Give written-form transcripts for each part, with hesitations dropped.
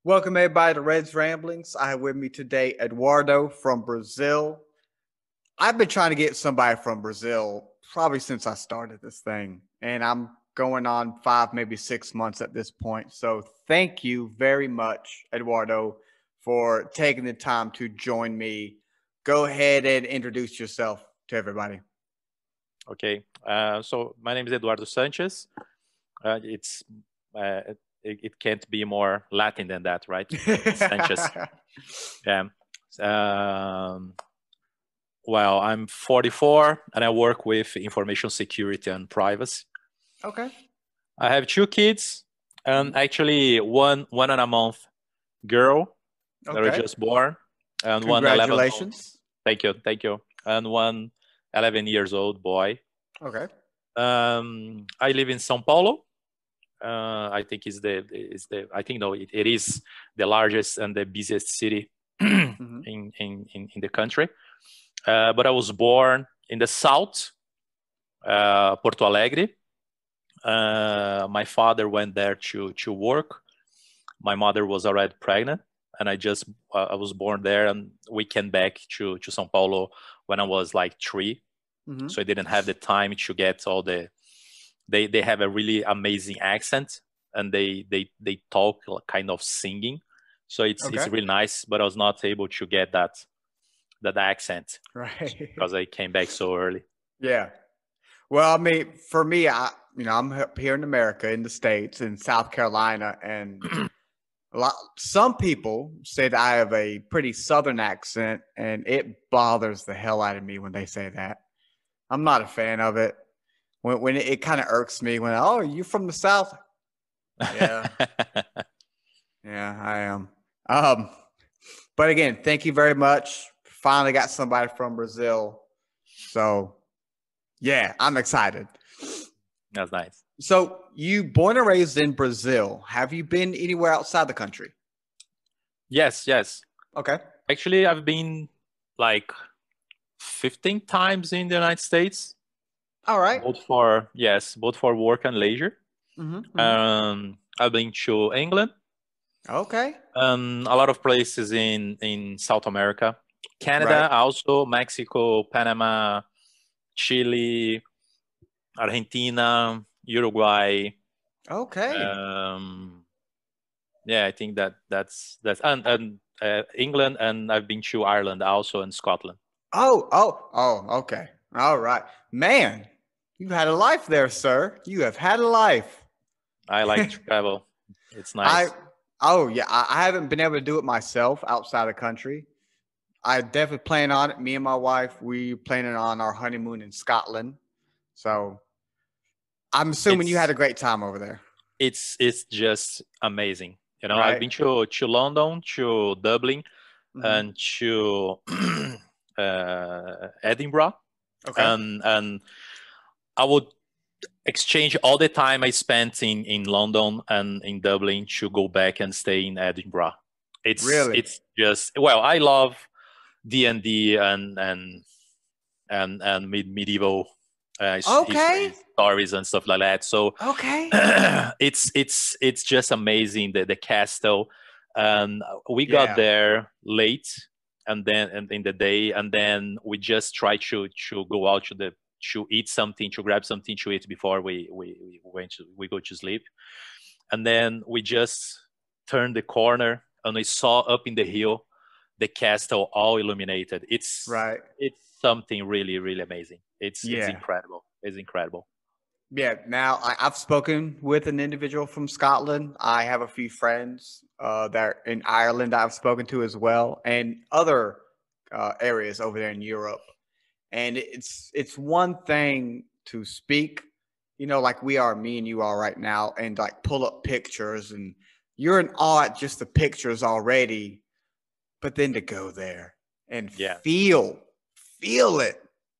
Welcome everybody to Red's Ramblings. I have with me today Eduardo from Brazil. I've been trying to get somebody from Brazil probably since I started this thing, and I'm going on 5, maybe 6 months at this point. So thank you very much, Eduardo, for taking the time to join me. Go ahead and introduce yourself to everybody. Okay, so my name is Eduardo Sanchez. It's it can't be more Latin than that, right? Sanchez. Yeah. Um, well, I'm 44 and I work with information security and privacy. Okay. I have 2 kids and actually one and a month girl that are Okay. just born, and one 11 month. Congratulations. Thank you, and one 11 years old boy. Okay. I live in São Paulo. I think I think no, it is the largest and the busiest city Mm-hmm. in the country. But I was born in the south, Porto Alegre. My father went there to work. My mother was already pregnant, and I was born there, and we came back to São Paulo when I was like 3. Mm-hmm. So I didn't have the time to get all the. They have a really amazing accent, and they talk kind of singing, so it's Okay. really nice. But I was not able to get that accent Right. because I came back so early. Yeah. Well, I mean, for me, I'm here in America, in the States, in South Carolina, and some people say that I have a pretty Southern accent, and it bothers the hell out of me when they say that. I'm not a fan of it. When it kind of irks me when, oh, you from the South? Yeah, yeah, I am. Um, but again, thank you very much. Finally got somebody from Brazil. So yeah, I'm excited. That's nice. So you born and raised in Brazil. Have you been anywhere outside the country? Yes. Okay. Actually, I've been like 15 times in the United States, All right. both for work and leisure. Mm-hmm, mm-hmm. I've been to England, Okay. a lot of places in South America, Right. Canada, also Mexico, Panama, Chile, Argentina, Uruguay. Okay. Um, yeah, I think that's and England, and I've been to Ireland also, and Scotland. Oh. Okay. All right, man. You've had a life there, sir. You have had a life. I like to travel. It's I. nice. Oh yeah. I haven't been able to do it myself outside the country. I definitely plan on it. Me and my wife, we planning on our honeymoon in Scotland. So I'm assuming you had It's a great time over there, it's just amazing. You know, I've right? been to London, to Dublin, Mm-hmm. and to Edinburgh, Okay. and I would exchange all the time I spent in London and in Dublin to go back and stay in Edinburgh. Really? It's just, well, I love D&D and medieval Okay. history stories and stuff like that. So Okay. it's just amazing, the castle. And we got Yeah. there late, and in the day, and then we just tried to go out to eat something, to grab something to eat before we go to sleep. And then we just turned the corner and we saw up in the hill the castle all illuminated. Right. It's something really, really amazing. It's Yeah. incredible. It's incredible. Yeah. Now I've spoken with an individual from Scotland. I have a few friends that are in Ireland I've spoken to as well, and other areas over there in Europe. And it's one thing to speak, like we are, me and you are right now, and like pull up pictures, and you're in awe at just the pictures already. But then to go there and Yeah. feel it.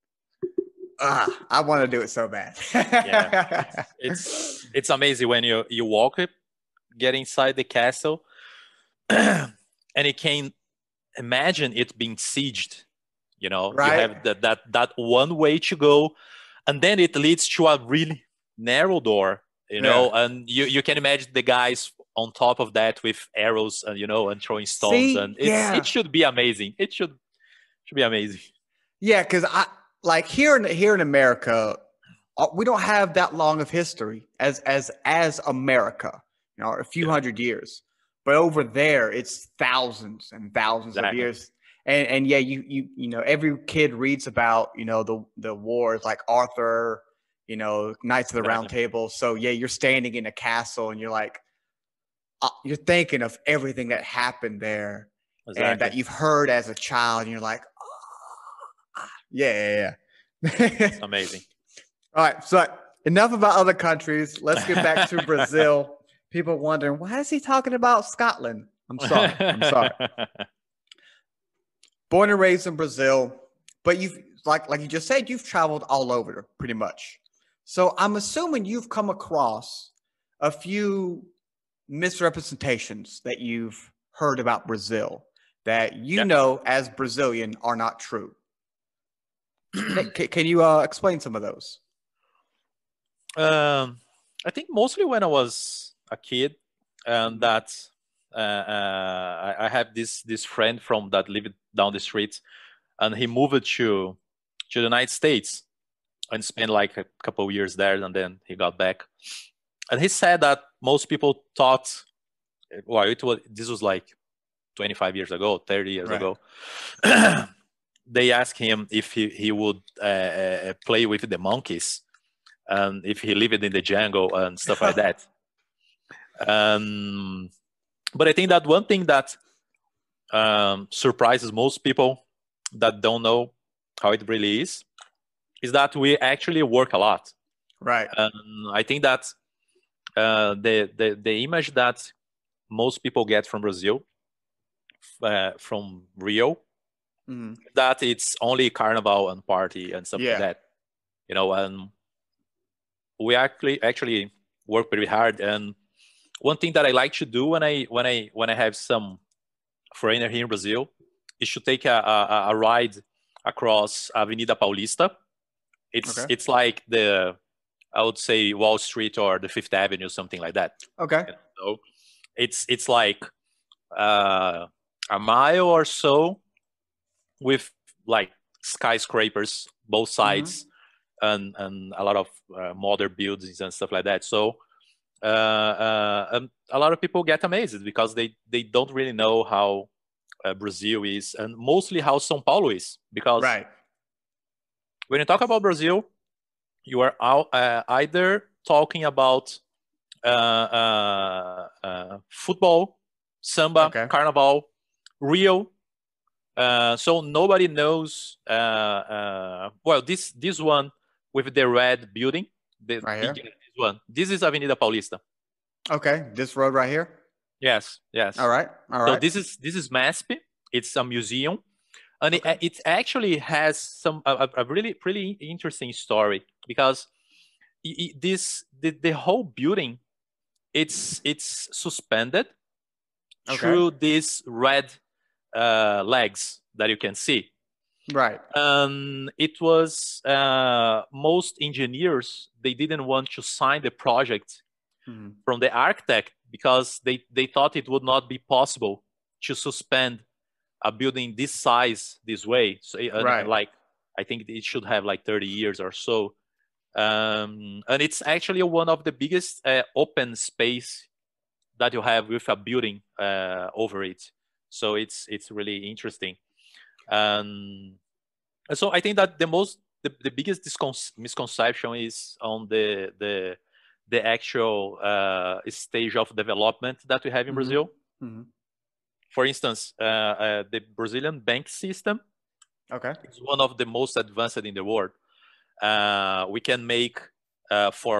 I want to do it so bad. Yeah. It's amazing when you walk it, get inside the castle, and you can imagine it being sieged. You know, you Right? have that one way to go, and then it leads to a really narrow door. You Yeah. know, and you can imagine the guys on top of that with arrows and and throwing stones, See, and yeah, it should be amazing. It should be amazing. yeah, because I like here in America, we don't have that long of history as America, a few hundred years. But over there, it's thousands and thousands of Exactly. years. And yeah, every kid reads about the wars like Arthur, Knights of the Round Exactly. Table. So yeah, you're standing in a castle and you're like, you're thinking of everything that happened there and Exactly. that you've heard as a child, and you're like, yeah. It's amazing. All right, so enough about other countries. Let's get back to Brazil. People wondering, why is he talking about Scotland? I'm sorry. Born and raised in Brazil, but you've like you just said, you've traveled all over pretty much. So I'm assuming you've come across a few misrepresentations that you've heard about Brazil that Yeah. as Brazilian are not true. Can you explain some of those? I think mostly when I was a kid, and that I have this friend from that lived down the street, and he moved to the United States and spent like a couple of years there, and then he got back. And he said that most people thought, well, this was like 25 years ago, 30 years Right. ago. They asked him if he would play with the monkeys, and if he lived in the jungle and stuff like that. But I think that one thing that surprises most people that don't know how it really is that we actually work a lot. Right. I think that the image that most people get from Brazil, from Rio, that it's only carnival and party and stuff like that, and we actually work pretty hard. And one thing that I like to do when I have some foreigner here in Brazil is to take a ride across Avenida Paulista. It's like I would say Wall Street or the Fifth Avenue, something like that. Okay. So it's like a mile or so with like skyscrapers both sides, and a lot of modern buildings and stuff like that. So and a lot of people get amazed because they don't really know how Brazil is, and mostly how São Paulo is. Because when you talk about Brazil, you are either talking about football, samba, carnival, Rio. So nobody knows. Well, this one with the red building, right here. This one. This is Avenida Paulista. Okay, this road right here. Yes. All right. So this is MASP. It's a museum, and it actually has some a really interesting story, because the whole building, it's suspended through these red legs that you can see. Right. It was most engineers, they didn't want to sign the project from the architect because they thought it would not be possible to suspend a building this size this way. So like I think it should have like 30 years or so. And it's actually one of the biggest open space that you have with a building over it. So it's really interesting. And so I think that the biggest misconception is on the actual stage of development that we have in Brazil. For instance, the Brazilian bank system is one of the most advanced in the world. We can make for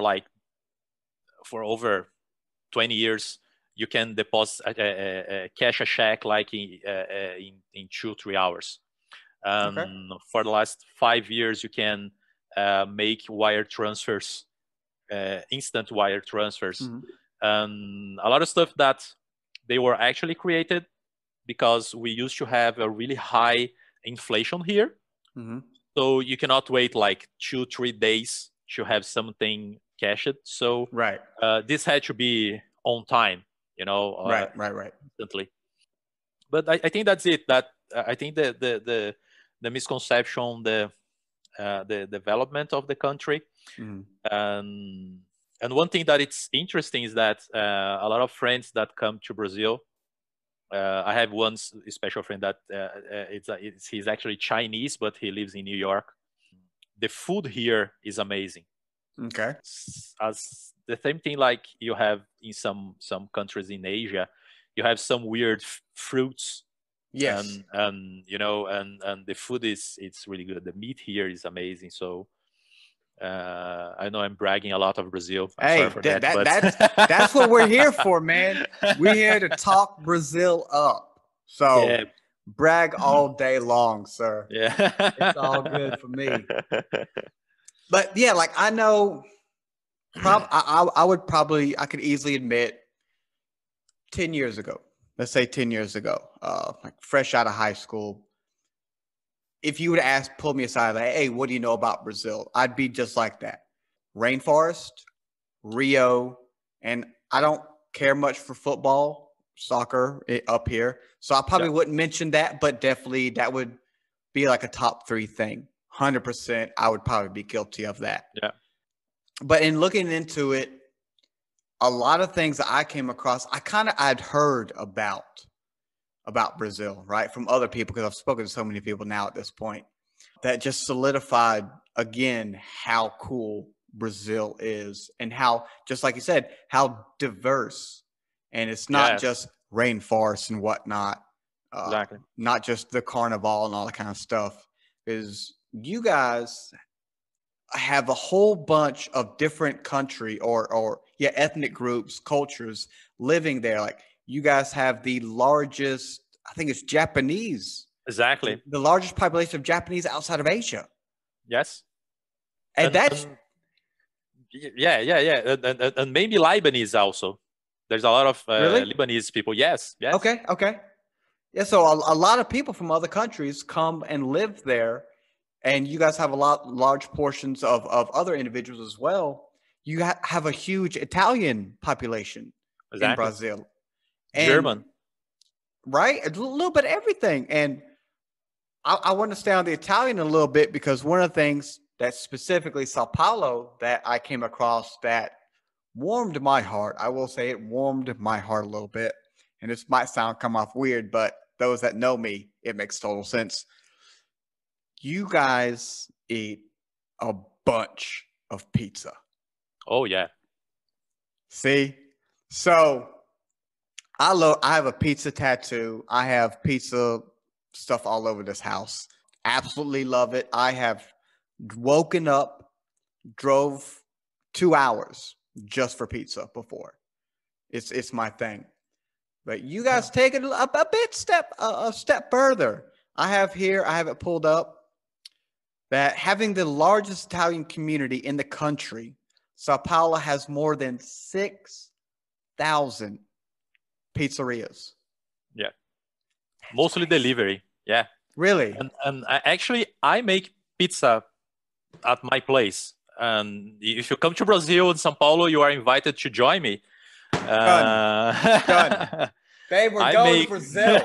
over 20 years, you can deposit cash a check like in 2-3 hours. For the last 5 years, you can make wire transfers, instant wire transfers, and a lot of stuff that they were actually created because we used to have a really high inflation here. So you cannot wait like 2-3 days to have something cashed. So this had to be on time. Right. Instantly. But I think that's it. That I think the misconception, the development of the country, and one thing that it's interesting is that a lot of friends that come to Brazil. I have one special friend that he's actually Chinese, but he lives in New York. The food here is amazing. Okay. As the same thing like you have in some countries in Asia, you have some weird fruits. Yes. And the food it's really good. The meat here is amazing. So I know I'm bragging a lot of Brazil. I'm sorry for that, but that's what we're here for, man. We're here to talk Brazil up. So brag all day long, sir. Yeah, it's all good for me. But yeah, like I know, I could easily admit, 10 years ago, let's say 10 years ago, like fresh out of high school, if you would pull me aside, like, hey, what do you know about Brazil? I'd be just like that. Rainforest, Rio, and I don't care much for football, soccer up here. So I probably wouldn't mention that, but definitely that would be like a top 3 thing. 100%, I would probably be guilty of that. Yeah. But in looking into it, a lot of things that I came across, I'd heard about Brazil, right? From other people, because I've spoken to so many people now at this point, that just solidified again how cool Brazil is, and how, just like you said, how diverse. And it's not just rainforests and whatnot. Exactly. Not just the carnival and all that kind of stuff. Is you guys have a whole bunch of different country or ethnic groups, cultures living there. Like you guys have the largest, I think it's Japanese. Exactly. The largest population of Japanese outside of Asia. Yes. And that's... Yeah. And maybe Lebanese also. There's a lot of really? Lebanese people. Yes. Okay. Yeah, so a lot of people from other countries come and live there. And you guys have large portions of other individuals as well. You have a huge Italian population in Brazil. And, German. Right? A little bit of everything. And I want to stay on the Italian a little bit, because one of the things that specifically Sao Paulo that I came across that warmed my heart, I will say it warmed my heart a little bit. And this might come off weird, but those that know me, it makes total sense. You guys eat a bunch of pizza. Oh, yeah. See? So I have a pizza tattoo. I have pizza stuff all over this house. Absolutely love it. I have woken up, drove 2 hours just for pizza before. It's my thing. But you guys take it a step further. I have it pulled up, that having the largest Italian community in the country, Sao Paulo has more than 6,000 pizzerias. Yeah. Mostly delivery. Yeah. Really? And I make pizza at my place. And if you come to Brazil and São Paulo, you are invited to join me. Done. Babe, we're going to Brazil.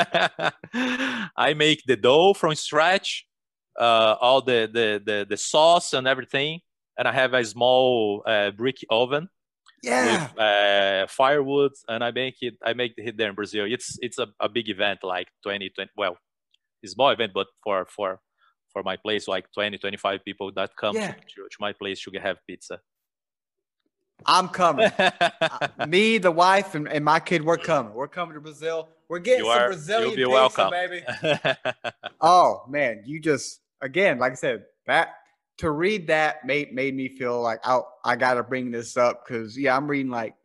I make the dough from scratch. All the sauce and everything, and I have a small brick oven with firewood, and I make it there in Brazil. It's a big event, like 20, well, it's a small event, but for my place, like 20-25 people that come to my place to have pizza. I'm coming. Me, the wife, and my kid, we're coming. We're coming to Brazil. We're getting some Brazilian pizza, welcome. Baby. Oh man, you just, again, like I said, that to read that made me feel like I got to bring this up, because I'm reading like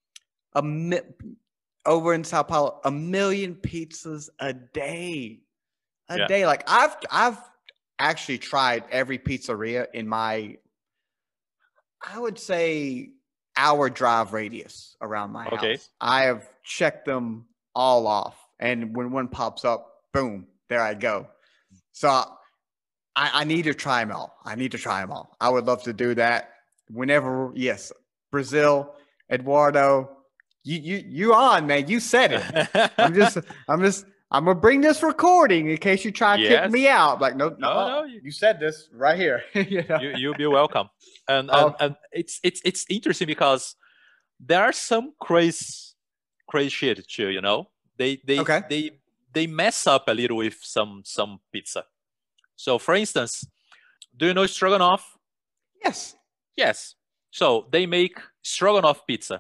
over in Sao Paulo, 1 million pizzas a day, day. Like I've actually tried every pizzeria in my, I would say, hour drive radius around my house. I have checked them all off, and when one pops up, boom, there I go. So I need to try them all. I would love to do that whenever. Yes, Brazil, Eduardo, You on, man. You said it. I'm just I'm gonna bring this recording in case you try to kick me Yes. out. Like, no, No, no, you said this right here. You know? you'll be welcome. And Oh, and it's interesting because there are some crazy shit too, you know. They they okay. they they mess up a little with some pizza. So for instance, do you know stroganoff? Yes. Yes. So they make stroganoff pizza.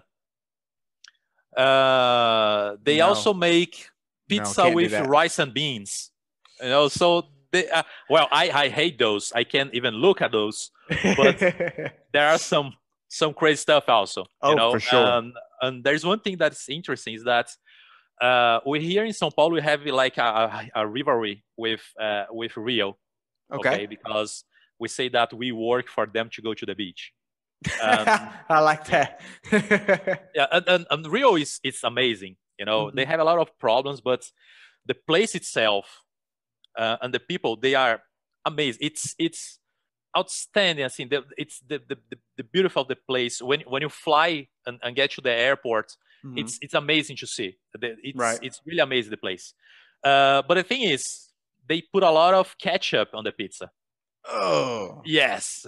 They No. also make No, pizza can't do with that. rice and beans. You know, so they well, I hate those. I can't even look at those. But there are some crazy stuff also. You Oh, for know, sure. and there's one thing that's interesting is that we here in São Paulo we have like a rivalry with Rio. Okay. Okay, because we say that we work for them to go to the beach. Um, I like that. yeah, and Rio is it's amazing. You know, they Mhm. have a lot of problems, but the place itself and the people they are amazing. It's outstanding. I think it's the beautiful of the place when you fly and get to the airport. Mhm. It's amazing to see. Right. It's really amazing the place. But the thing is, they put a lot of ketchup on the pizza. Oh. Yes.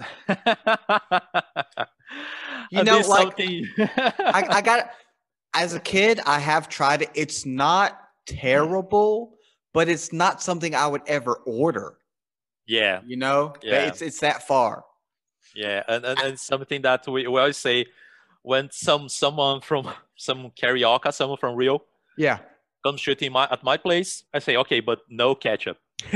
You And know, this is like something. I got as a kid, I have tried it. It's not terrible, but it's not something I would ever order. Yeah, You know, that yeah, it's that far. yeah, and something that we always say when someone from some carioca, someone from Rio Yeah. comes shooting at my place, I say okay, but no ketchup,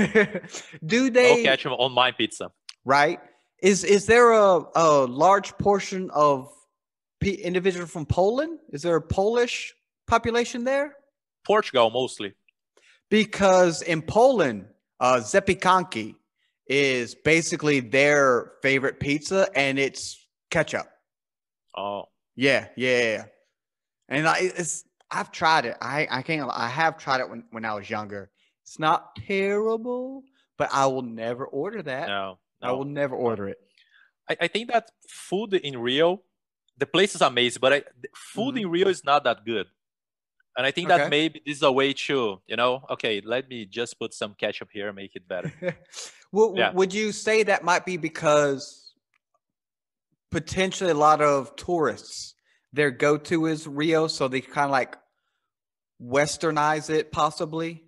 Do no they ketchup on my pizza. right? Is there a large portion of individual from Poland? Is there a Polish population there? Portugal mostly. Because in Poland, Zepikanki is basically their favorite pizza, and it's ketchup. Oh, Yeah, yeah, yeah. And it's I've tried it. I can't. I have tried it when I was younger. It's not terrible, but I will never order that. no, I will no, never no. order it. I think that food in Rio, the place is amazing, but the food Mhm. in Rio is not that good. And I think that Okay. maybe this is a way to, you know, okay, let me just put some ketchup here, make it better. Well, Yeah. would you say that might be because potentially a lot of tourists their go-to is Rio, so they kind of like westernize it, possibly?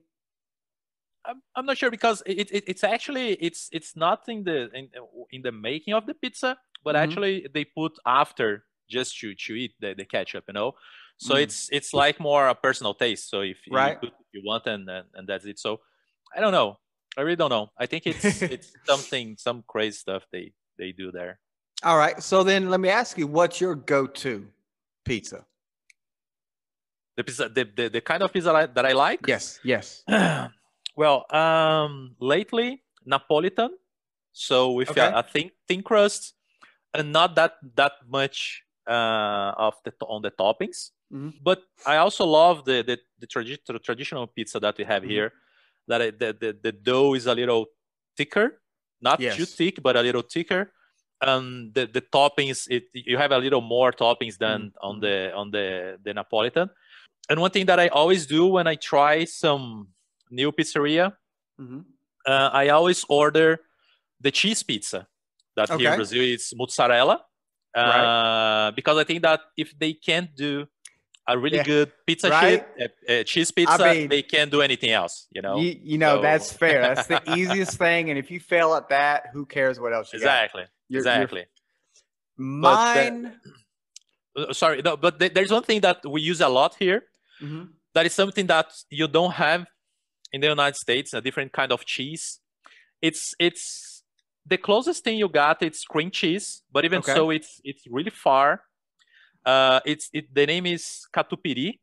I'm not sure because it's actually it's not in the making of the pizza, but Mm-hmm. actually they put after just to eat the ketchup, you know. So Mm. it's like more a personal taste. So if you Right. put if you want and that's it. So I don't know. I really don't know. I think it's something some crazy stuff they do there. All right. So then let me ask you, what's your go-to pizza? The pizza the kind of pizza that I like. Yes. Yes. Well, lately Napolitan. So with Okay. a thin crust and not that much of on the toppings. Mm-hmm. But I also love the traditional pizza that we have Mm-hmm. here. That the dough is a little thicker, not too Yes. thick, but a little thicker. And the toppings, you have a little more toppings than on Mm-hmm. the Napolitan. And one thing that I always do when I try some new pizzeria, Mm-hmm. I always order the cheese pizza that here in Okay. Brazil is mozzarella, Right. because I think that if they can't do a really Yeah. good pizza Right. cheese I pizza, mean, they can't do anything else, you know. you know So that's fair. That's the easiest thing, and if you fail at that, who cares what else you got? exactly, You're exactly. But mine. sorry, no, but there's one thing that we use a lot here. Mm-hmm. That is something that you don't have in the United States. A different kind of cheese. It's the closest thing you got. It's cream cheese, but even Okay. so, it's really far. The name is catupiry.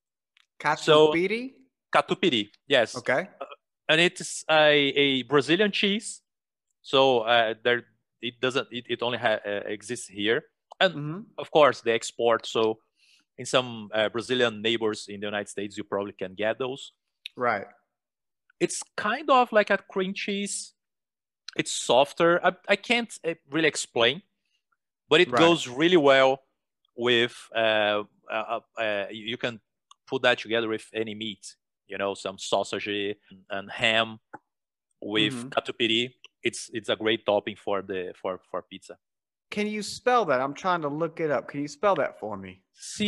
So Catupiry. catupiry, yes, Okay. and it's a Brazilian cheese. So there it doesn't it only exists here, and Mm-hmm. of course they export. So in some Brazilian neighbors in the United States, you probably can get those. Right. It's kind of like a cream cheese. It's softer. I can't really explain, but it Right. goes really well with you can put that together with any meat, some sausage and ham with catupiry. It's a great topping for pizza. Can you spell that? I'm trying to look it up. Can you spell that for me?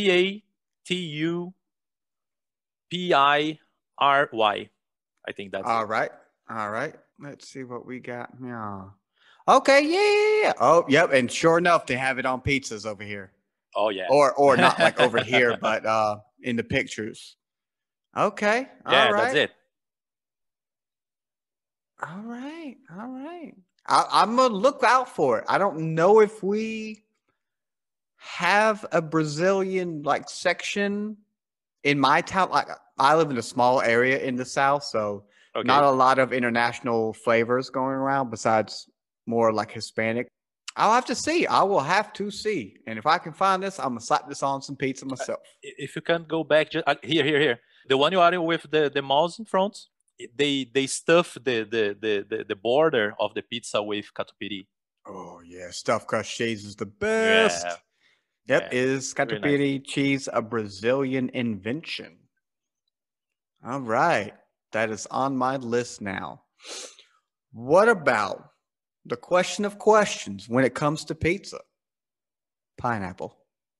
Catupiry. I think that's all right. All right. Let's see what we got. Yeah. Okay. Yeah. Oh, yep. And sure enough, they have it on pizzas over here. Oh yeah. Or not like over here, but in the pictures. Okay. Yeah, all right. That's it. All right. All right. I'm gonna look out for it. I don't know if we have a Brazilian like section in my town. Like I live in a small area in the South, so not a lot of international flavors going around besides more like Hispanic. I'll have to see. I will have to see. And if I can find this, I'm gonna slap this on some pizza myself. If you can go back, just here. The one you are with the mouse in front, they stuff the border of the pizza with catupiry. Oh yeah, stuffed crust cheese is the best. Yeah. Yep, is catupiry cheese a Brazilian invention? All right, that is on my list now. What about the question of questions when it comes to pizza? Pineapple.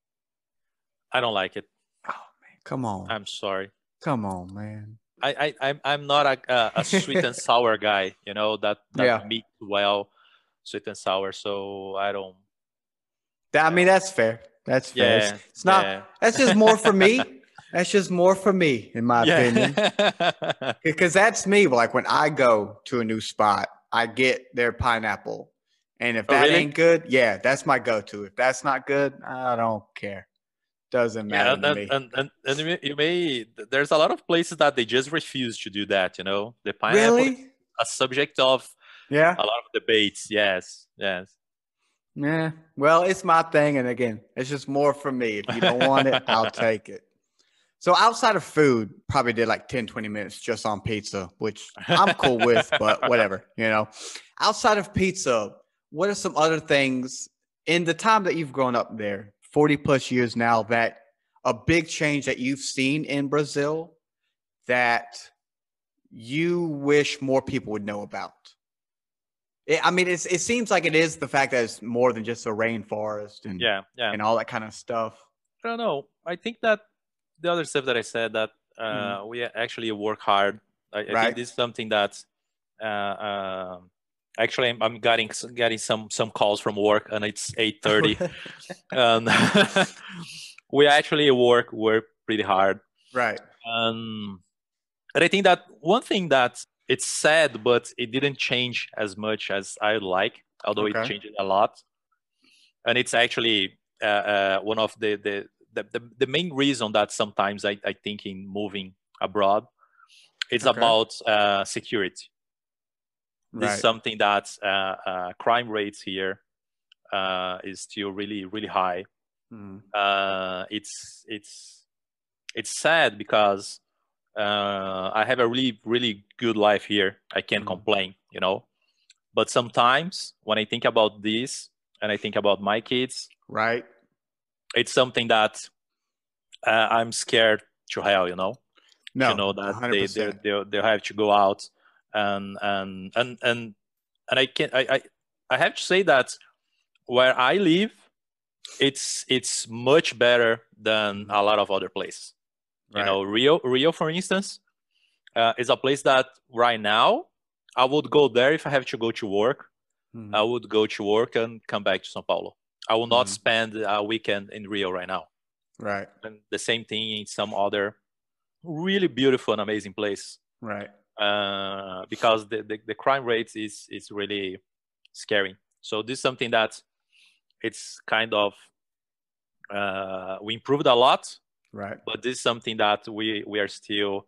I don't like it. Oh man, come on. I'm sorry. Come on, man. I'm not a sweet and sour guy. That mix well, sweet and sour. So I don't. I mean, that's fair. That's fair. Yeah, it's not. Yeah. That's just more for me. That's just more for me, in my opinion. Because that's me. Like when I go to a new spot, I get their pineapple, and if that ain't good, yeah, that's my go-to. If that's not good, I don't care. Doesn't matter to me. And you may. There's a lot of places that they just refuse to do that. The pineapple is a subject of a lot of debates. Yes. Yeah. Well, it's my thing, and again, it's just more for me. If you don't want it, I'll take it. So outside of food, probably did like 10, 20 minutes just on pizza, which I'm cool with, but whatever, Outside of pizza, what are some other things in the time that you've grown up there, 40 plus years now, that a big change that you've seen in Brazil that you wish more people would know about? It seems like it is the fact that it's more than just a rainforest and and all that kind of stuff. I don't know. I think that the other stuff that I said, that we actually work hard. I think this is something that actually I'm getting some calls from work, and it's 8:30, and we actually work pretty hard. Right. And I think that one thing that it's sad, but it didn't change as much as I would like, although it changed a lot. And it's actually one of the main reason that sometimes I think in moving abroad, it's about security. This is something that crime rates here is still really, really high. It's sad because I have a really, really good life here. I can't complain, But sometimes when I think about this and I think about my kids, it's something that I'm scared to hell, No, that 100%. They'll have to go out and I can't. I have to say that where I live, it's much better than a lot of other places. Rio, for instance, is a place that right now I would go there if I have to go to work. I would go to work and come back to São Paulo. I will not spend a weekend in Rio right now. Right. And the same thing in some other really beautiful and amazing place. Right. Because the crime rate is really scary. So this is something that it's kind of we improved a lot. Right. But this is something that we are still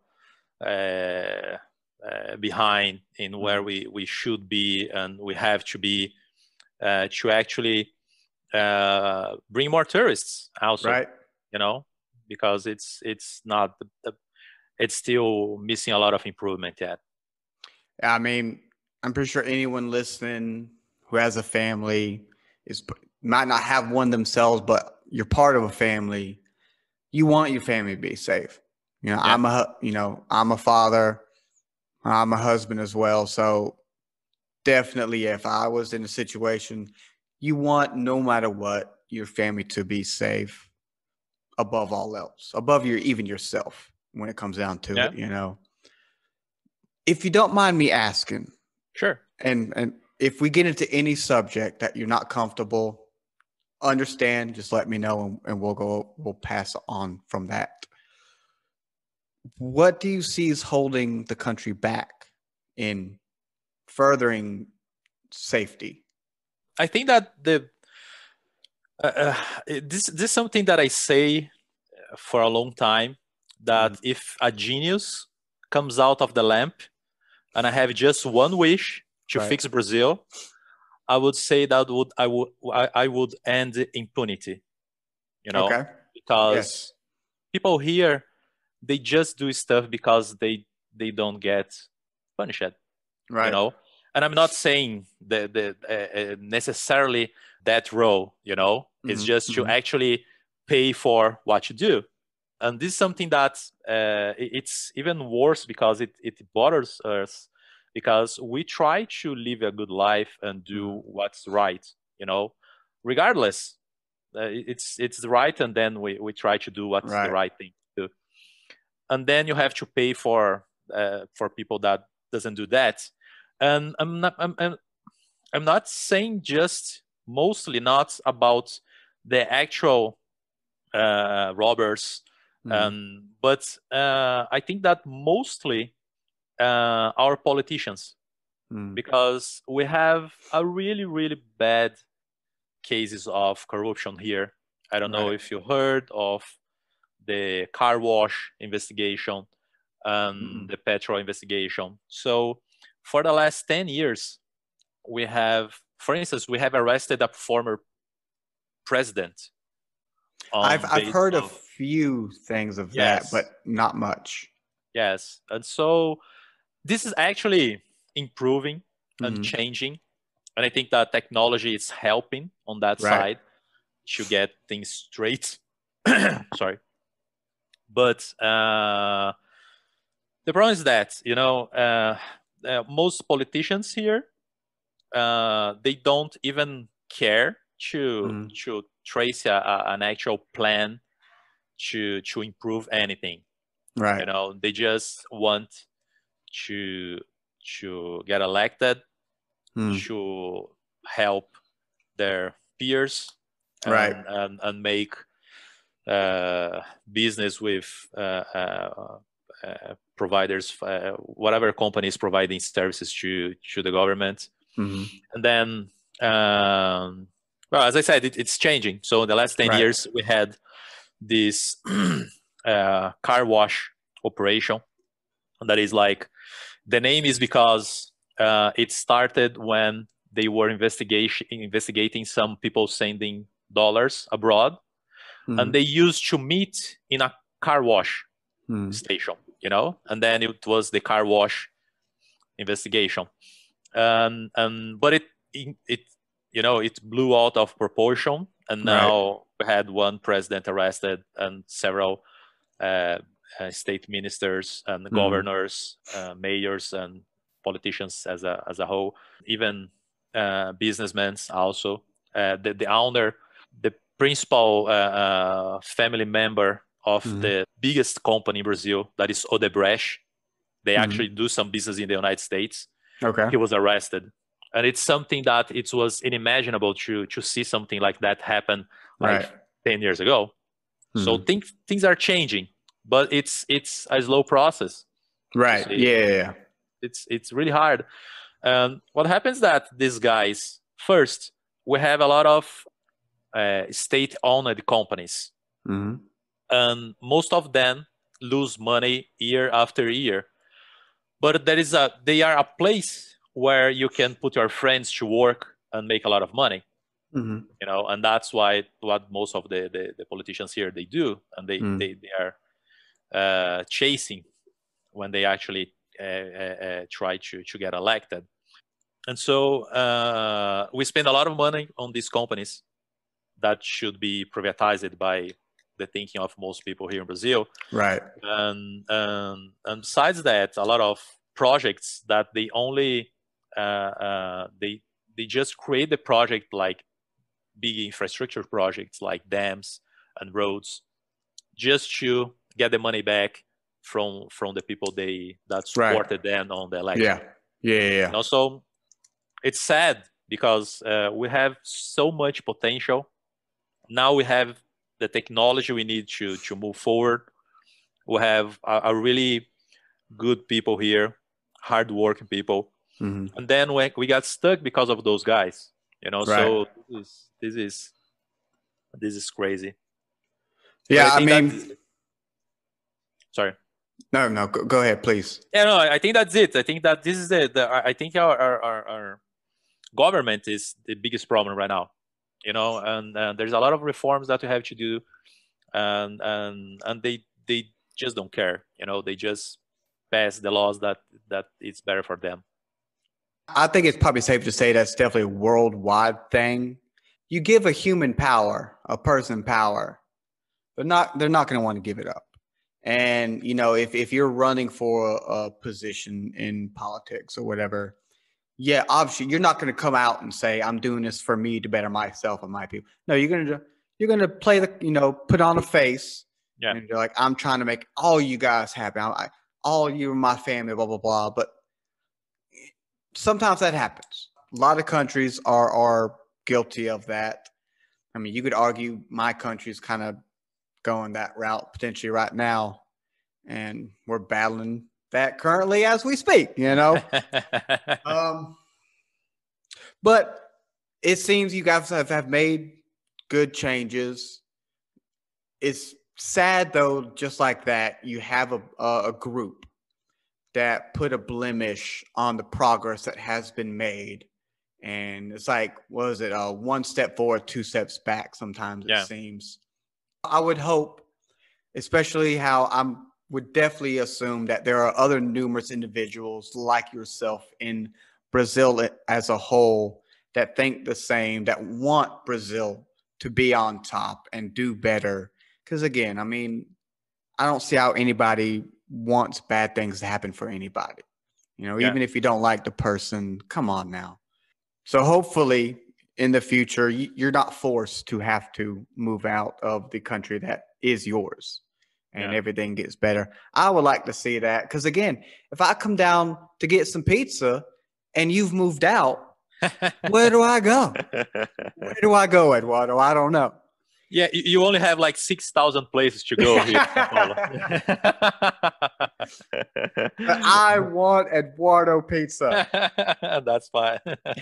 behind in where we should be, and we have to be to actually bring more tourists also. Right. Because it's not it's still missing a lot of improvement yet. I mean, I'm pretty sure anyone listening who has a family might not have one themselves, but you're part of a family. you want your family to be safe. You know, Yeah. I'm a father, I'm a husband as well. So definitely, if I was in a situation, you want no matter what your family to be safe above all else, above even yourself when it comes down to Yeah. it. If you don't mind me asking, Sure. and if we get into any subject that you're not comfortable, understand, just let me know, and we'll pass on from that. What do you see is holding the country back in furthering safety? I think that this is something that I say for a long time, that if a genius comes out of the lamp and I have just one wish to Right. fix Brazil, I would say that I would end impunity, Okay. because Yes. people here, they just do stuff because they don't get punished, Right. And I'm not saying the necessarily that role, it's just to actually pay for what you do. And this is something that it's even worse because it bothers us, because we try to live a good life and do what's right, regardless. It's right, and then we try to do what's the Right. right thing to do. And then you have to pay for people that doesn't do that. And I'm not saying just mostly not about the actual robbers, but I think that mostly our politicians, because we have a really, really bad cases of corruption here. I don't know Right. if you heard of the car wash investigation and the petrol investigation. So for the last 10 years, we have, for instance, we have arrested a former president on I've base heard a of, few things of that, yes, but not much. yes. And so this is actually improving and Mm-hmm. changing. And I think that technology is helping on that Right. side to get things straight. Sorry. But the problem is that, most politicians here, they don't even care to trace an actual plan to improve anything. Right. They just want to get elected, to help their peers, Right. and make business with providers, whatever companies providing services to the government. And then, well, as I said, it's changing. So in the last 10 Right. years, we had this car wash operation. That is like, the name is because it started when they were investigating some people sending dollars abroad, and they used to meet in a car wash station, and then it was the car wash investigation. But it blew out of proportion, and Right. now we had one president arrested and several state ministers and governors, mayors, and politicians as a whole, even businessmen also. The owner, the principal family member of the biggest company in Brazil, that is Odebrecht. They actually do some business in the United States. Okay. He was arrested. And it's something that it was unimaginable to see something like that happen like Right. 10 years ago. So things are changing, but it's a slow process. Right. Yeah. It's really hard. What happens that these guys, first, we have a lot of state-owned companies, and most of them lose money year after year. But they are a place where you can put your friends to work and make a lot of money. And that's what most of the politicians here, they do, and they are chasing when they actually try to get elected. And so we spend a lot of money on these companies that should be privatized by the thinking of most people here in Brazil. Right. And besides that, a lot of projects that they only they just create the project like big infrastructure projects like dams and roads, just to get the money back from the people that supported them on the election. Yeah. You know, so it's sad because we have so much potential. Now we have the technology we need to move forward. We have a really good people here, hardworking people, and then we got stuck because of those guys. You know, so this is crazy. Yeah, I mean, sorry. No, go ahead, please. Yeah, no, I think that's it. I think that this is I think our government is the biggest problem right now. You know, and there's a lot of reforms that we have to do, and they just don't care. You know, they just pass the laws that it's better for them. I think it's probably safe to say that's definitely a worldwide thing. You give a human power, a person power, they're not going to want to give it up. And, you know, if you're running for a position in politics or whatever, yeah, obviously you're not going to come out and say, I'm doing this for me to better myself and my people. No, you're going to play the, you know, put on a face. Yeah. And you're like, I'm trying to make all you guys happy. All you and my family, blah, blah, blah. But sometimes that happens. A lot of countries are guilty of that. I mean, you could argue my country is kind of going that route potentially right now, and we're battling that currently as we speak, you know. But it seems you guys have made good changes. It's sad though, just like that, you have a group that put a blemish on the progress that has been made. And it's like, what is it? One step forward, two steps back. Sometimes it seems. I would hope, especially how I would definitely assume that there are other numerous individuals like yourself in Brazil as a whole that think the same, that want Brazil to be on top and do better. Because again, I mean, I don't see how anybody wants bad things to happen for anybody. You know, even if you don't like the person, come on now. So hopefully in the future, you're not forced to have to move out of the country that is yours and everything gets better. I would like to see that because, again, if I come down to get some pizza and you've moved out, where do I go? Where do I go, Eduardo? I don't know. Yeah, you only have like 6,000 places to go here. But I want Eduardo pizza. That's fine.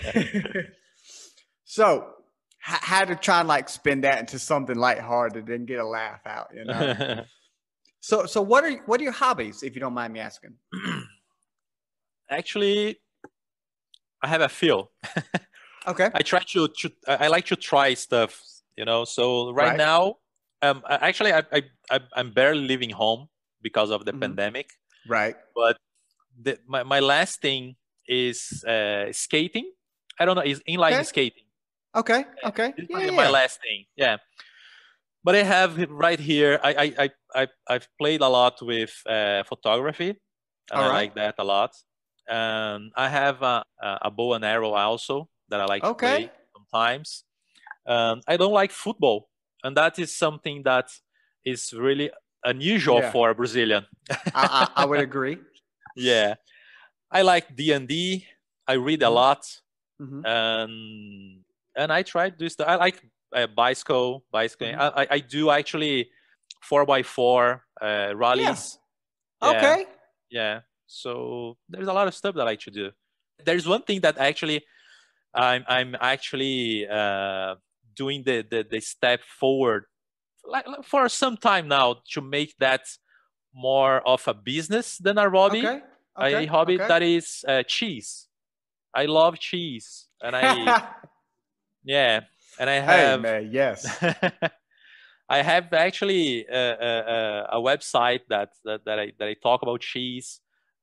So, had to try and like spin that into something lighthearted and get a laugh out, you know. So what are your hobbies, if you don't mind me asking? Actually, I have a few. Okay. I like to try stuff, you know. So right now, actually, I'm barely leaving home because of the pandemic. Right. But my last thing is skating. I don't know, is inline skating. Okay. It's my last thing. Yeah. But I have right here. I've played a lot with photography, and I like that a lot. I have a bow and arrow also that I like to play sometimes. I don't like football, and that is something that is really unusual for a Brazilian. I would agree. Yeah, I like D&D. I read a lot, and I try to do stuff. I like bicycle. I do actually 4x4 rallies. Yeah. Okay. Yeah. So there's a lot of stuff that I like to do. There's one thing that actually I'm actually doing the step forward like for some time now to make that more of a business than a hobby. A hobby that is cheese. I love cheese, and I and I have. Hey man, yes. I have actually a website that I talk about cheese.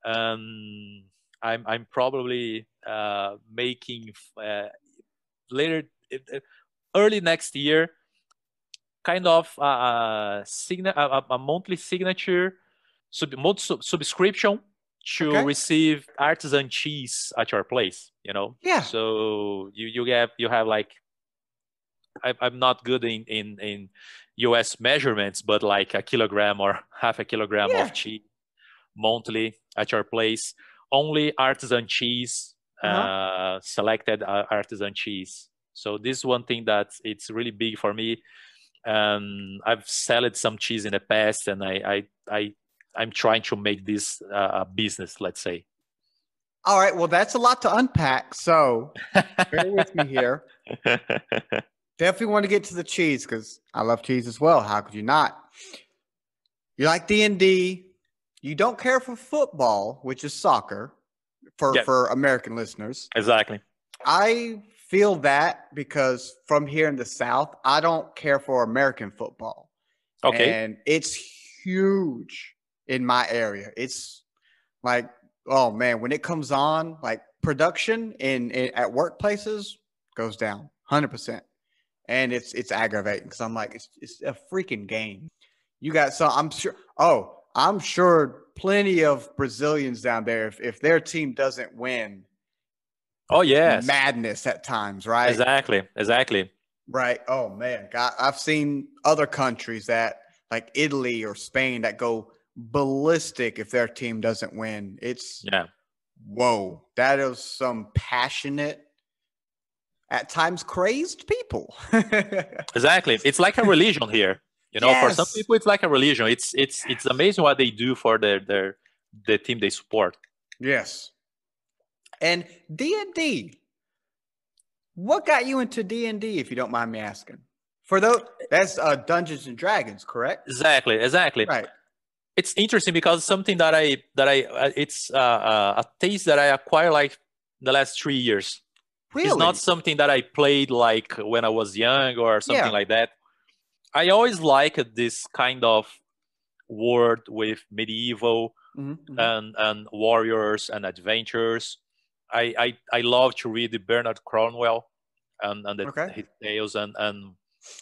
I'm probably making later early next year kind of a monthly signature subscription to Okay. receive artisan cheese at your place. Yeah. So you have like, I'm not good in US measurements, but like a kilogram or half a kilogram Yeah. of cheese monthly at your place. Only artisan cheese, Uh-huh. selected artisan cheese. So this is one thing that it's really big for me. I've sold some cheese in the past, and I'm trying to make this a business, let's say. All right. Well, that's a lot to unpack. So bear with me here. Definitely want to get to the cheese because I love cheese as well. How could you not? You like D&D. You don't care for football, which is soccer Yeah, for American listeners. exactly. I feel that because from here in the South, I don't care for American football. Okay. And it's huge in my area. It's like, oh man, when it comes on, like production in at workplaces goes down 100%. And it's aggravating because I'm like, it's a freaking game. You got so I'm sure plenty of Brazilians down there, if their team doesn't win, Oh it's yes, madness at times, right? exactly. Right. Oh man, God, I've seen other countries that like Italy or Spain that go ballistic if their team doesn't win. It's Yeah, whoa, that is some passionate, at times crazed people. exactly. It's like a religion here. For some Yes. people, it's like a religion. It's amazing what they do for the team they support. Yes. And D&D. What got you into D&D, if you don't mind me asking? For those, that's Dungeons and Dragons, correct? Exactly. Right. It's interesting because something that it's a taste that I acquired like the last 3 years. It's not Really? something that I played like when I was young or something Yeah. like that. I always liked this kind of world with medieval and warriors and adventures. I love to read the Bernard Cornwell and Okay. his tales, and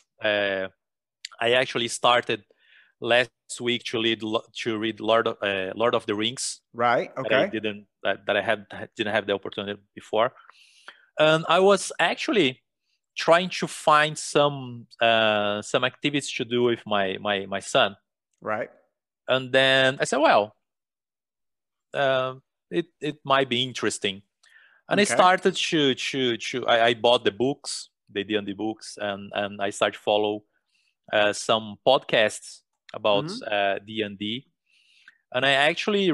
I actually started last week to read Lord of the Rings. Right. That I Okay. didn't have the opportunity before, and I was actually trying to find some activities to do with my son. Right. And then I said, well, it might be interesting. And I Okay. started I bought the books, the D&D books, and I started follow some podcasts about D&D. And I actually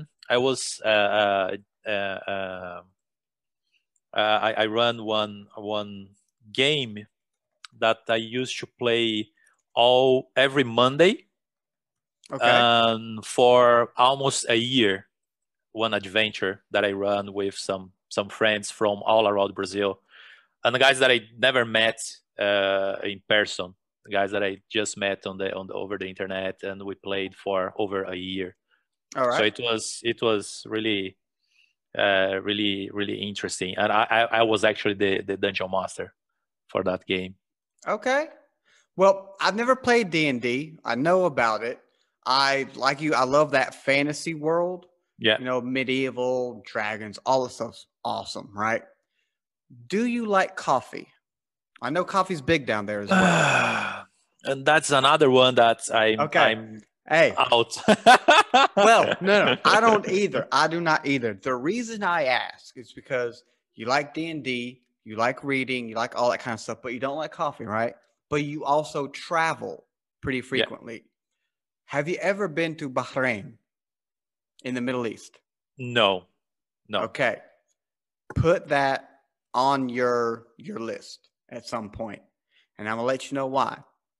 I ran one game that I used to play every Monday, Okay. for almost a year. One adventure that I ran with some friends from all around Brazil, and the guys that I never met in person, the guys that I just met on the over the internet, and we played for over a year. All So right. it was really really interesting, and I was actually the dungeon master for that game. Okay. Well, I've never played D&D. I know about it. I like you. I love that fantasy world. Yeah. You know, medieval dragons, all this stuff's awesome, right? Do you like coffee? I know coffee's big down there as well. And that's another one that Okay. I'm Hey. out. Well, no, I don't either. I do not either. The reason I ask is because you like D&D, you like reading, you like all that kind of stuff, but you don't like coffee, right? But you also travel pretty Yeah. frequently. Have you ever been to Bahrain in the Middle East? No. Okay. Put that on your list at some point, and I'm gonna let you know why.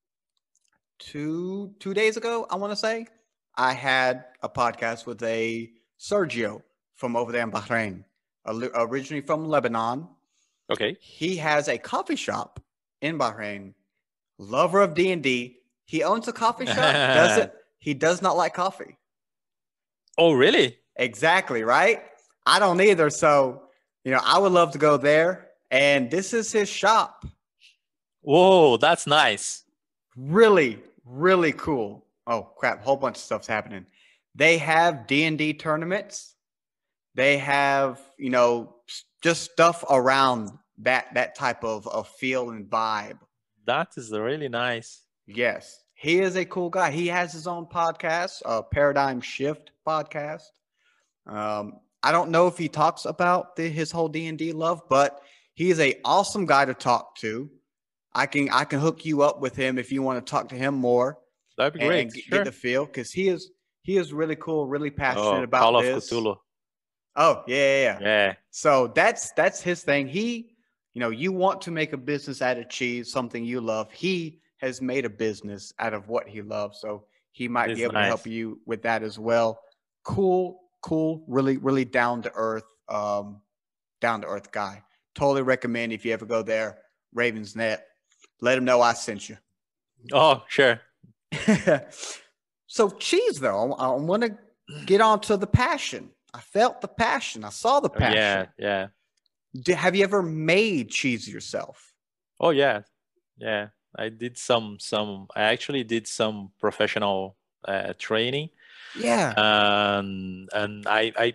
Two days ago, I want to say, I had a podcast with a Sergio from over there in Bahrain, originally from Lebanon. Okay. He has a coffee shop in Bahrain. Lover of D&D. He owns a coffee shop. He does not like coffee. Oh, really? Exactly, right? I don't either. So, I would love to go there. And this is his shop. Whoa, that's nice. really, really cool. Oh crap, whole bunch of stuff's happening. They have D&D tournaments. They have, just stuff around that type of feel and vibe. That is really nice. Yes. He is a cool guy. He has his own podcast, Paradigm Shift podcast. I don't know if he talks about his whole D&D love, but he is a awesome guy to talk to. I can hook you up with him if you want to talk to him more That'd be and great. get Sure. the feel, because he is really cool, really passionate Oh, Call about of this. Cthulhu. Oh yeah. Yeah. So that's his thing. You want to make a business out of cheese, something you love. He has made a business out of what he loves, so he might be It's able to help nice. you with that as well. Cool, really, really down to earth guy. Totally recommend if you ever go there, Ravens Net. Let him know I sent you. Oh, sure. So cheese, though, I want to get on to the passion. I felt the passion. I saw the passion. Yeah. Have you ever made cheese yourself? Oh, yeah. Yeah. I did some. I actually did some professional training, Yeah. and I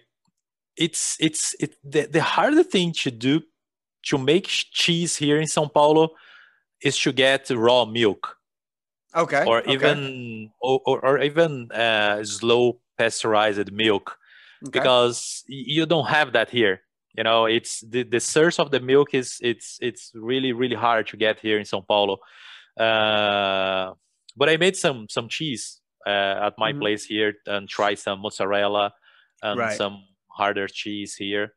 the harder thing to do to make cheese here in São Paulo is to get raw milk, Okay. or Okay. even slow pasteurized milk, Okay. because you don't have that here. It's the source of the milk is it's really really hard to get here in São Paulo. But I made some cheese at my Mhm. place here, and try some mozzarella and Right. some harder cheese here.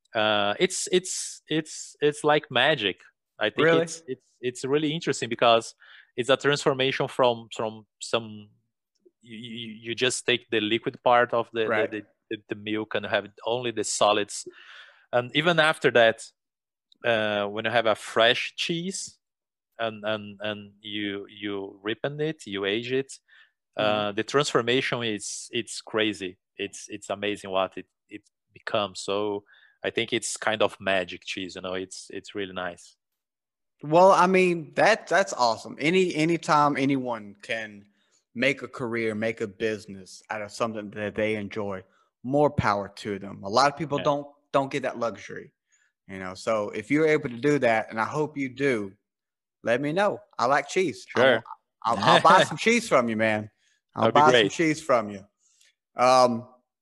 It's like magic. I think Really? it's really interesting, because it's a transformation from some. You just take the liquid part of Right. the milk and have only the solids, and even after that, when you have a fresh cheese, and you ripen it, you age it, Mhm. the transformation it's crazy. It's amazing what it becomes. So I think it's kind of magic cheese. It's really nice. Well, I mean, that's awesome. Anytime anyone can make a career, make a business out of something that they enjoy, more power to them. A lot of people Yeah, don't get that luxury, So if you're able to do that, and I hope you do, let me know. I like cheese. sure. I'll buy some cheese from you, man. I'll That'd be buy some great. cheese from you. Um,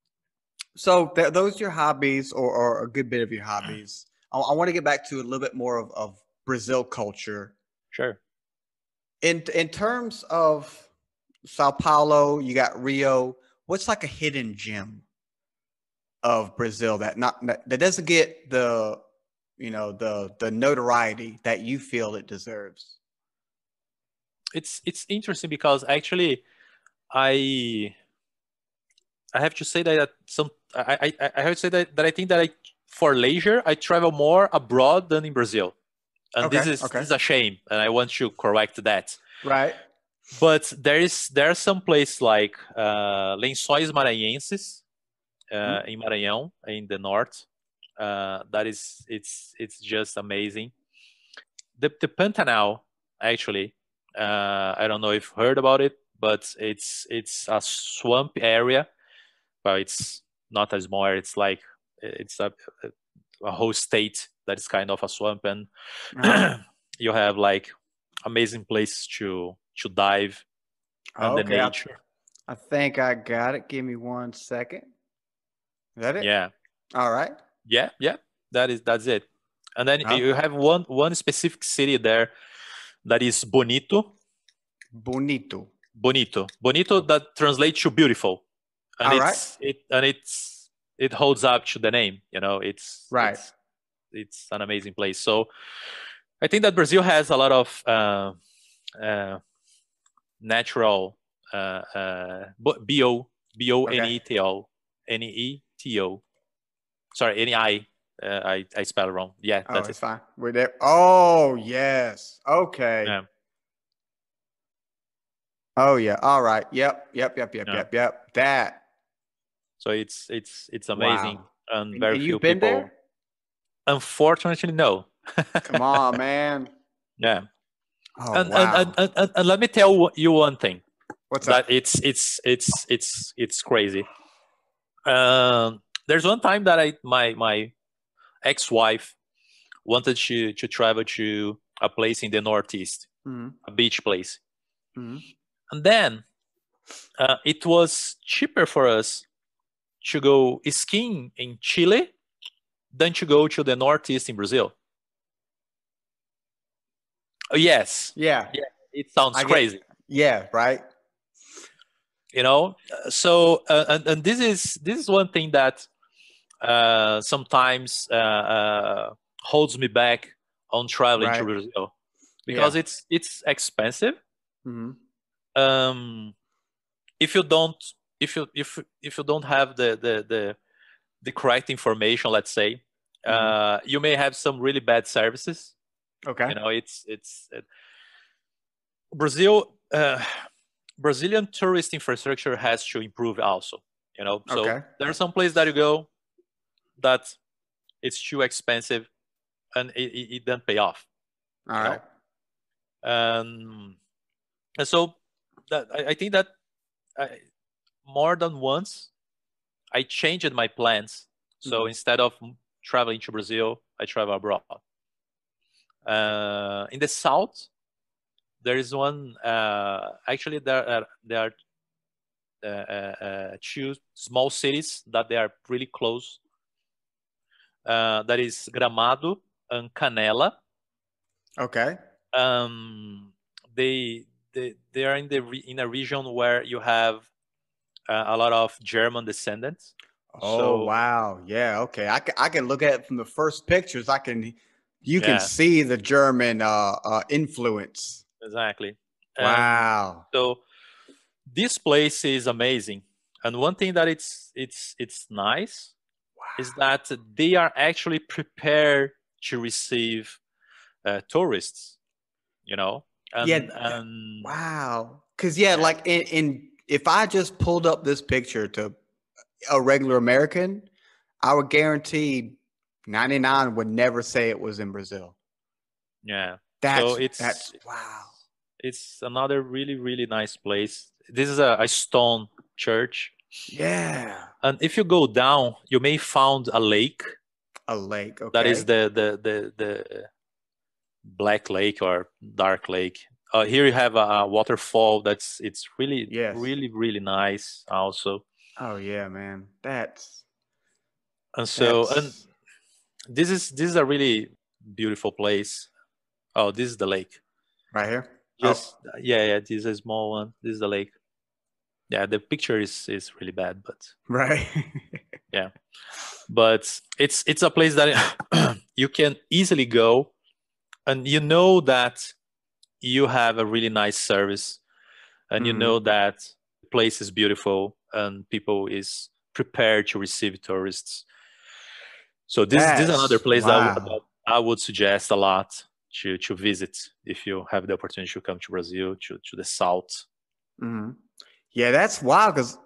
so those are your hobbies, or a good bit of your hobbies. I want to get back to a little bit more of Brazil culture. Sure. In terms of Sao Paulo, you got Rio. What's like a hidden gem of Brazil that doesn't get the notoriety that you feel it deserves? It's interesting, because actually I I have to say that some I have to say that I think that for leisure I travel more abroad than in Brazil, and this Okay. is Okay. this is a shame, and I want to correct that. Right. But there are some places like Lençóis Maranhenses Hmm. in Maranhão, in the north. That is it's just amazing. The Pantanal, actually, I don't know if you've heard about it, but it's a swamp area. Well, it's not a small area. It's like it's a whole state that is kind of a swamp, and Uh-huh. you have like amazing places to dive, and the Okay. nature. I think I got it. Give me 1 second. Is that it? Yeah, All right. yeah. That's it. And then you Okay. have one specific city there that is Bonito. Bonito. Bonito that translates to beautiful, and All right. it holds up to the name. It's Right. it's it's an amazing place. So I think that Brazil has a lot of uh, natural Okay. Neto. Sorry, NEI. I spelled wrong. Yeah, Oh, that's it's it. fine. We're there. Oh, yes. Okay. Yeah, Oh, yeah. All right. yeah. Yep. That. So it's amazing, Wow. and And very few you've been people. there? Unfortunately, no. Come on, man. Yeah. Oh And wow. let me tell you one thing What's that up? it's crazy. There's one time that my ex-wife wanted to travel to a place in the Northeast, Mm-hmm. a beach place, Mm-hmm. and then it was cheaper for us to go skiing in Chile than to go to the Northeast in Brazil. Oh, yes, Yeah, yeah, it sounds I get. crazy, Yeah, right. you know. So and this is one thing that sometimes holds me back on traveling to Right. Brazil because Yeah. it's expensive. Mm-hmm. Um, if you don't if you don't have the correct information, let's say, Mm-hmm. you may have some really bad services. Okay. You know, it's Brazil. Brazilian tourist infrastructure has to improve also. You know, so Okay. there are some places that you go that it's too expensive and it doesn't pay off. All You right. know, um, and so that I think that I, more than once I changed my plans. So Mm-hmm. instead of traveling to Brazil, I travel abroad. In the south, there is one. Actually, there are two small cities that they are really close. That is Gramado and Canela. Okay. Um, they they are in a region where you have a lot of German descendants. Oh So wow. Yeah. Okay. I can look at it from the first pictures. You can yeah, see the German influence. exactly. And Wow. so this place is amazing. And one thing that it's nice is that they are actually prepared to receive tourists. You know, Yeah. and Wow. Cause yeah, yeah, like in if I just pulled up this picture to a regular American, I would guarantee 99 would never say it was in Brazil. yeah. So That's wow. it's another really nice place. This is a stone church, Yeah. and if you go down, you may find a lake A lake. that is Okay. the black lake or dark lake. Here you have a waterfall it's Yes. really nice also. Oh yeah, man. And so and That's this is a really beautiful place. Oh, this is the lake. right here. Oh, Just yeah, this is a small one. This is the lake. Yeah, the picture is really bad, but right. yeah. But it's a place that you can easily go, and you know that you have a really nice service, and you Hmm. know that the place is beautiful and people is prepared to receive tourists. So this is another That's place that wow. I would suggest a lot to visit if you have the opportunity to come to Brazil to the south. Hmm. Yeah, that's wild because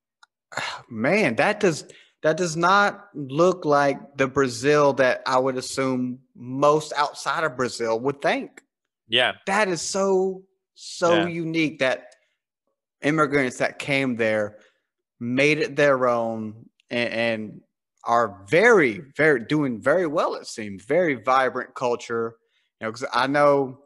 man, that does not look like the Brazil that I would assume most outside of Brazil would think. Yeah, That is so yeah, unique that immigrants that came there made it their own and are very doing very well. It seems very vibrant culture. Because I know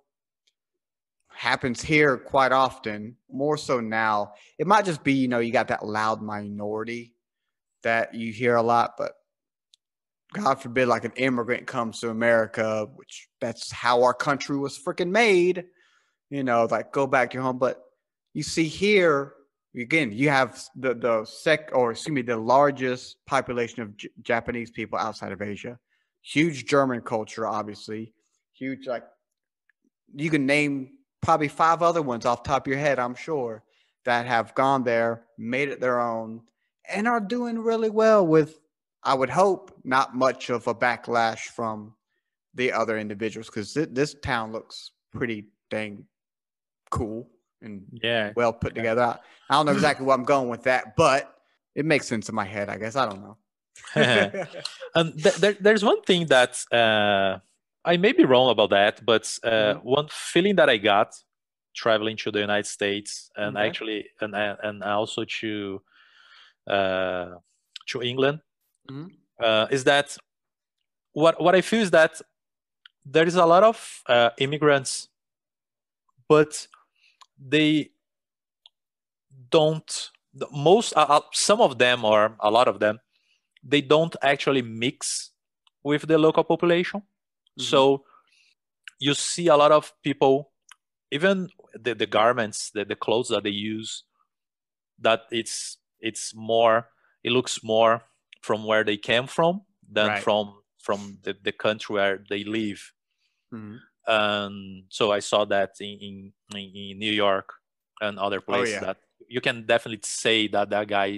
happens here quite often, more so now. It might just be you got that loud minority that you hear a lot, but God forbid, like an immigrant comes to America, which that's how our country was freaking made. Like go back to your home. But you see here again, you have the largest population of Japanese people outside of Asia. Huge German culture, obviously. Huge, like you can name probably five other ones off the top of your head, I'm sure, that have gone there, made it their own, and are doing really well with, I would hope, not much of a backlash from the other individuals because this town looks pretty dang cool and yeah. well put together. I don't know exactly where I'm going with that, but it makes sense in my head, I guess. I don't know. And there's one thing that I may be wrong about that, but Mhm. one feeling that I got traveling to the United States and Okay. actually and also uh, to England Mhm. is that what I feel is that there is a lot of immigrants, but they don't. Most some of them or a lot of them they don't actually mix with the local population. Mhm. So you see a lot of people, even the garments, the clothes that they use, that it's more, it looks more from where they came from than Right. from the country where they live. Mhm. And so I saw that in New York and other Oh places yeah. that you can definitely say that that guy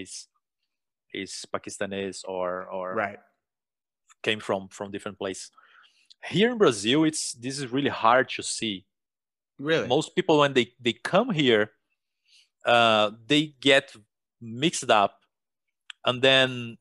is Pakistanis or Right. came from different places. Here in Brazil, it's this is really hard to see. Really. Most people when they come here, they get mixed up, and then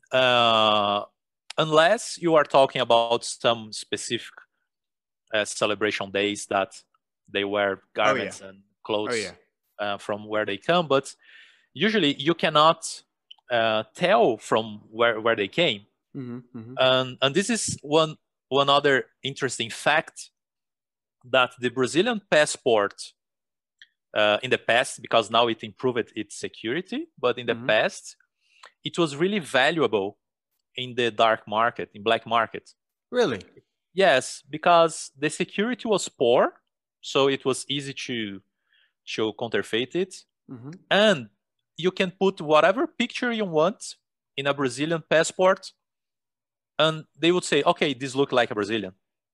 unless you are talking about some specific celebration days that they wear Oh yeah. garments and Oh yeah. clothes from where they come, but usually you cannot tell from where they came. Mhm. Mhm. And this is one other interesting fact, that the Brazilian passport in the past, because now it improved its security, but in the Mhm. past it was really valuable in the dark market, in black market. Really. Yes, because the security was poor, so it was easy to counterfeit it, Mhm. and you can put whatever picture you want in a Brazilian passport, and they would say, "Okay, this look like a Brazilian,"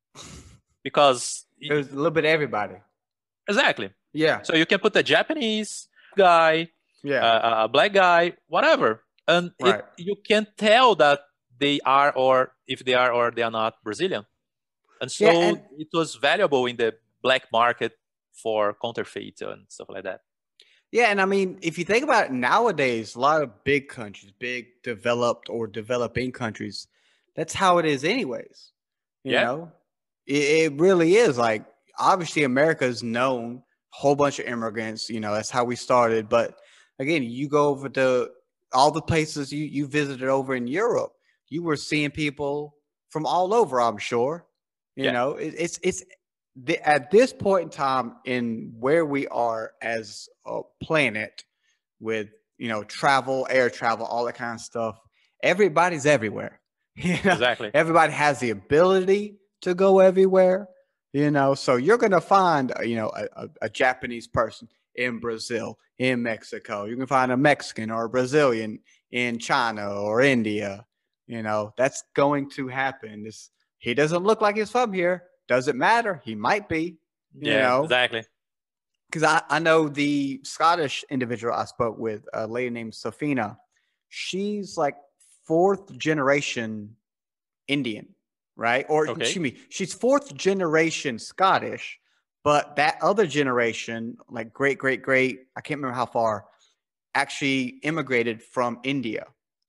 because It was a little bit of everybody. exactly. Yeah. So you can put a Japanese guy, Yeah. a black guy, whatever, and Right. it you can tell that they are, or if they are or they are not Brazilian. And Yeah. And so it was valuable in the black market for counterfeit and stuff like that. yeah, and I mean, if you think about it nowadays, a lot of big countries, big developed or developing countries, that's how it is, anyways. You Yeah, know, it really is. Like, obviously, America is known, whole bunch of immigrants. You know, that's how we started. But again, you go over to all the places you visited over in Europe, you were seeing people from all over. I'm sure. You yeah, know, it's at this point in time in where we are as a planet with travel, air travel, all that kind of stuff. Everybody's everywhere. exactly. Everybody has the ability to go everywhere. So you're gonna find a Japanese person in Brazil, in Mexico. You can find a Mexican or a Brazilian in China or India. That's going to happen. He doesn't look like he's from here. Doesn't matter. He might be. You Yeah, know, exactly. because I know the Scottish individual I spoke with, a lady named Safina. She's like fourth generation Indian, right? Or Okay. excuse me, she's fourth generation Scottish, but that other generation, like great, great, great, I can't remember how far, actually immigrated from India.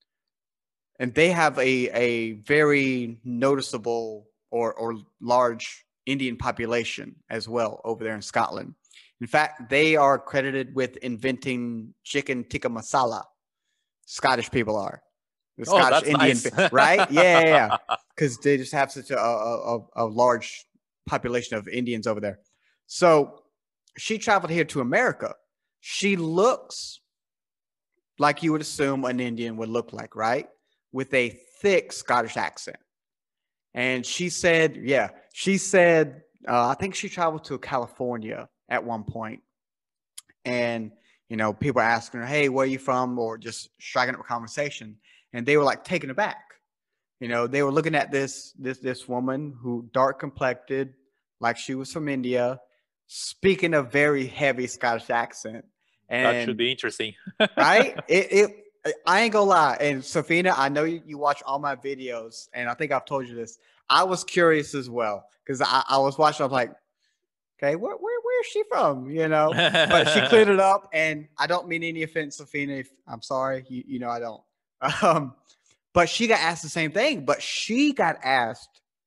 And they have a very noticeable or large Indian population as well over there in Scotland. In fact, they are credited with inventing chicken tikka masala. Scottish people are the Oh, Scottish that's Indian, nice. right? Yeah, yeah, yeah. Because they just have such a large population of Indians over there. So she traveled here to America. She looks like you would assume an Indian would look like, right? With a thick Scottish accent. And she said, yeah, she said, I think she traveled to California at one point, and people asking her, "Hey, where are you from?" or just striking up a conversation, and they were like taken aback. They were looking at this woman who dark complected, like she was from India, speaking a very heavy Scottish accent, That should and be interesting. right, I ain't gonna lie. And Safina, I know you watch all my videos, and I think I've told you this. I was curious as well because I was watching. I was like, okay, where is she from? But she cleared it up, and I don't mean any offense, Safina. If I'm sorry, I don't. Um, but she got asked the same thing. But she got asked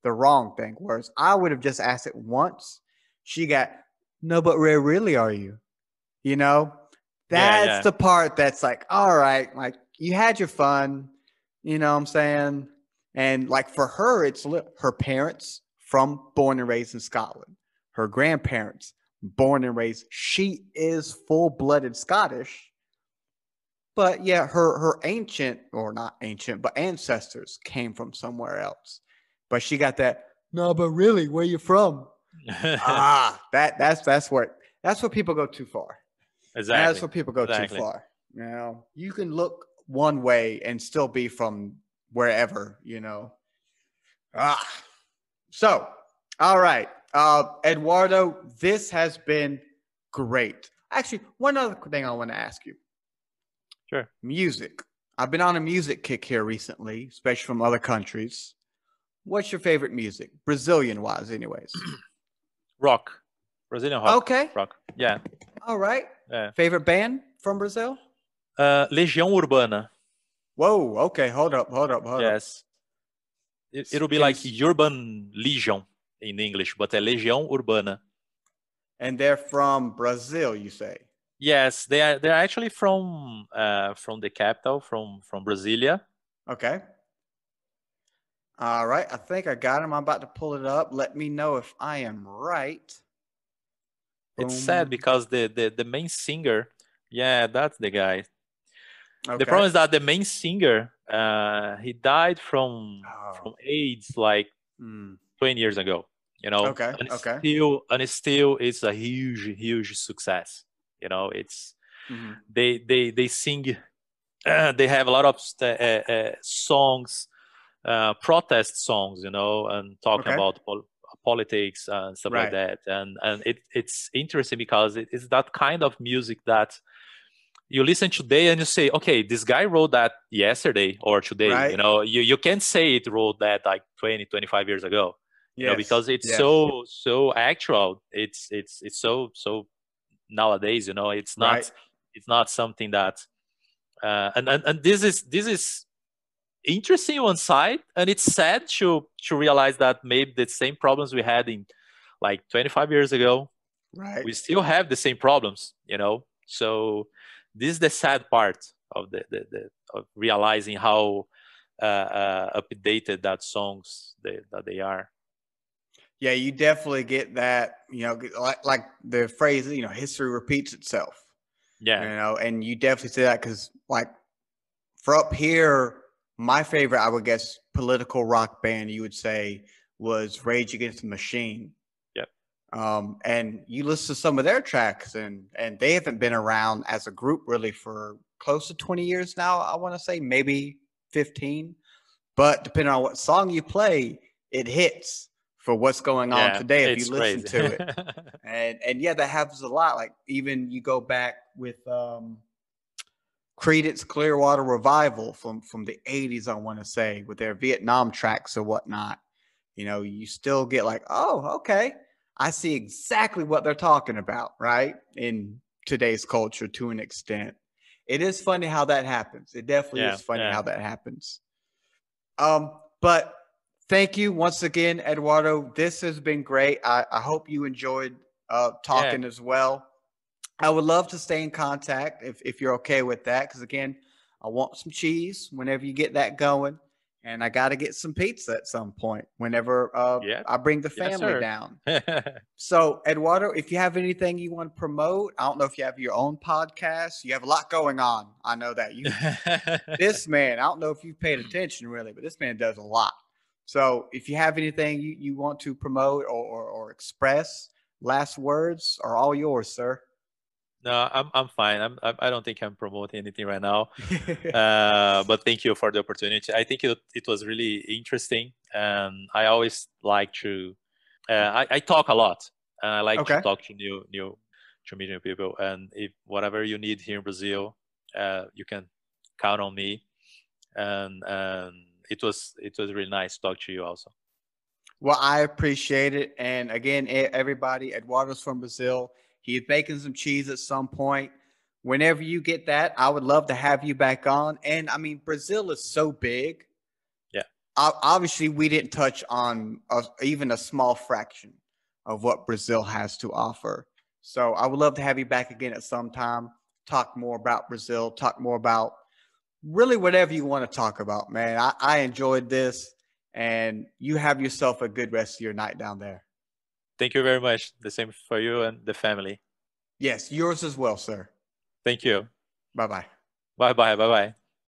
the wrong thing. Whereas I would have just asked it once. She got, no, but where really are you? You know, Yeah, that's yeah. the part that's like, all right, like you had your fun, you know what I'm saying? And like for her, it's her parents born and raised in Scotland, her grandparents born and raised. She is full-blooded Scottish, but yeah, her ancient, or not ancient, but ancestors came from somewhere else. But she got that, no, but really, where you from? That's where people go too far. That's Exactly. where people go too Exactly. far. You know, you can look one way and still be from wherever, you know. Ah. So, all right. Eduardo, this has been great. Actually, one other thing I want to ask you. Sure. Music. I've been on a music kick here recently, especially from other countries. What's your favorite music? Brazilian wise, anyways. Rock. Brazilian rock. Okay. Rock. Yeah. All right. Yeah. Favorite band from Brazil? Legião Urbana. Whoa. Okay. Hold up. Yes. It'll be Can like Urban Legion in English, but a Legião Urbana. And they're from Brazil, you say? Yes, they're actually from the capital, from Brasilia. Okay. All right. I think I got him. I'm about to pull it up. Let me know if I am right. It's sad because the main singer, yeah, that's the guy. Okay. The problem is that the main singer, he died from AIDS like 20 years ago. You know, Okay. and still it's a huge success. You know, it's they sing, they have a lot of songs, protest songs, you know, and talking about politics and stuff like that. And it's interesting because it is that kind of music that you listen today and you say, okay, this guy wrote that yesterday or today. You know, you can't say it wrote that like 20-25 years ago. You know, because it's so actual. It's so nowadays. You know, it's not something that and this is interesting on side, and it's sad to realize that maybe the same problems we had in like 25 years ago, we still have the same problems. You know, so this is the sad part of the of realizing how updated that songs that they are. Yeah, you definitely get that, you know, like the phrase, you know, history repeats itself. Yeah. You know, and you definitely say that because, like, for up here, my favorite, I would guess, political rock band, you would say, was Rage Against the Machine. Yep. And you listen to some of their tracks, and they haven't been around as a group really for close to 20 years now, I want to say, maybe 15. But depending on what song you play, it hits for what's going on today if you listen to it. And yeah, that happens a lot. Like even you go back with Creedence Clearwater Revival from the 80s, I want to say, with their Vietnam tracks or whatnot. You know, you still get like, oh, okay, I see exactly what they're talking about, right? In today's culture to an extent. It is funny how that happens. It definitely is funny how that happens. But thank you once again, Eduardo. This has been great. I hope you enjoyed talking as well. I would love to stay in contact if you're okay with that. Because again, I want some cheese whenever you get that going. And I got to get some pizza at some point whenever I bring the family down. So, Eduardo, if you have anything you want to promote, I don't know if you have your own podcast. You have a lot going on. I know that. This man, I don't know if you've paid attention really, but this man does a lot. So if you have anything you want to promote or express, last words are all yours, sir. No, I'm fine. I don't think I'm promoting anything right now. But thank you for the opportunity. I think it was really interesting, and I always like to. I talk a lot, and I like to talk to meet new people. And if whatever you need here in Brazil, you can count on me. And it was really nice to talk to you also. Well, I appreciate it. And again, everybody, Eduardo's from Brazil. He's baking some cheese at some point. Whenever you get that, I would love to have you back on. And I mean, Brazil is so big. Yeah. obviously we didn't touch on even a small fraction of what Brazil has to offer. So I would love to have you back again at some time, talk more about Brazil, talk more about really whatever you want to talk about, man. I enjoyed this, and you have yourself a good rest of your night down there. Thank you very much. The same for you and the family. Yes, yours as well, sir. Thank you. Bye-bye. Bye-bye. Bye-bye.